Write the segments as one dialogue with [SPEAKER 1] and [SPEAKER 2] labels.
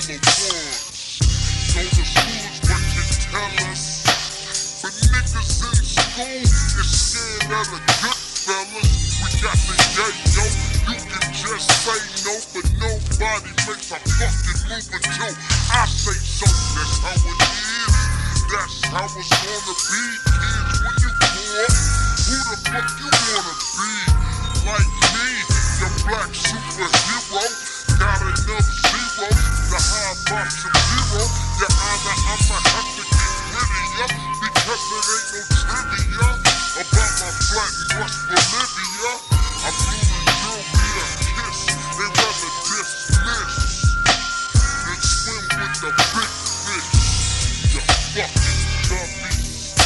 [SPEAKER 1] ones. Know the schools what can tell us, but niggas in school is scared of the good fellas. We got the yayo, you can just say no, but nobody makes a fucking move until I say so. That's how it is, that's how it's gonna be. Kids, when you grow up, who the fuck you wanna be? Like me, the black superhero, got enough zeros to high box some hero. Your honor, I'ma have to get rid of ya, because it ain't no trivia about my flat West Bolivia. I blew the girl me a kiss, they rather dismiss than swim with the big fish. You fucking dummies.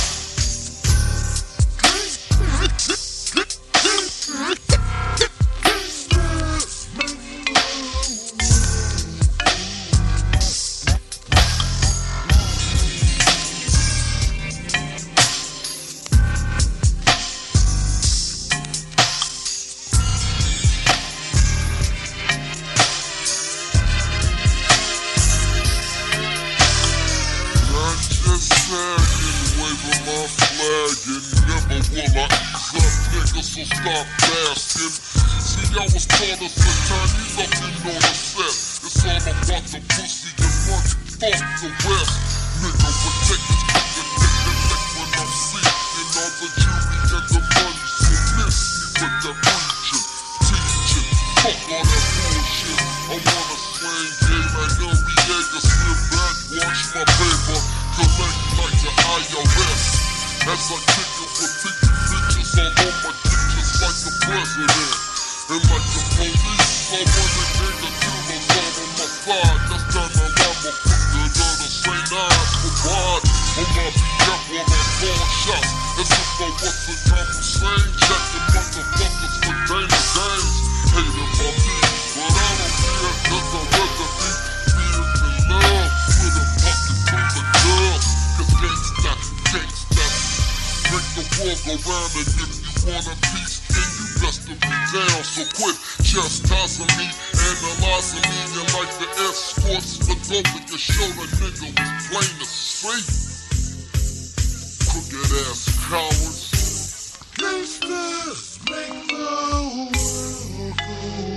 [SPEAKER 1] My flag and never will I ease up, niggas, so stop basking. See, I was taught as a Chinese up in on the set. It's all about the pussy and money, fuck the rest. Nigga, protect this neck when I'm seeking all the jewelry and the money. So miss me with the preaching, teaching, fuck all that bullshit. I wanna slang game like Noriega, slip back, watch my paper, collect like the IRS. As I kick it with big bitches all on my dick just like the president. And like the police, I want a nigga kill us all on my side. Just turn around, my quicker than the St. Eyes for wide. On my BF while I call shots, as if I was Saddam Hussein, checking motherfuckers for Dana games. Hated my beat, but I don't care, cause I'd rather be feared than love. With a fucking full of girls, cause gangsta, make the world go round, and if you want a piece, then you best to be down. So quit chastising me, analyzing me, and like the escorts for dope, we can show the nigga was plain to see. Crooked ass cowards. Gangsters make the world go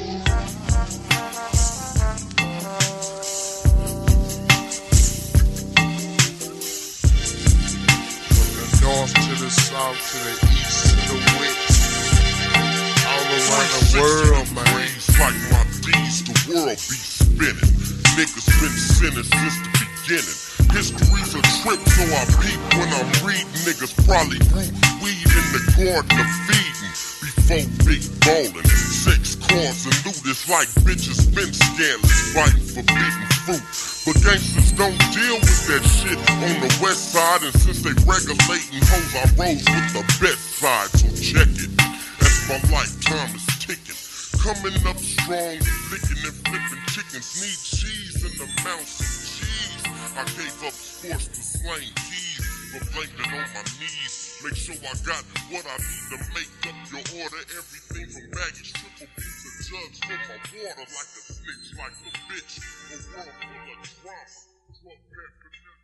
[SPEAKER 1] north to the south, to the east, to the west, all around the world, man. Like my D's, the world be spinning. Niggas been sinning since the beginning. History's a trip, so I peep when I'm reading. Niggas probably grew weed in the garden of feeding before big ballin'. 6 cars and loot is like bitches been scandalous, fighting for beating fruit. But gangsters don't deal with that shit on the west side, and since they regulating hoes, I rose with the best side, so check it. As my lifetime is ticking, coming up strong, licking and flipping chickens, need cheese and amounts of cheese. I gave up sports to slang keys, but blamed it on my knees. Make sure I got what I need to make up your order. Everything from baggage, triple B's to jugs for my water, like a snitch, like a bitch. A world full of drama.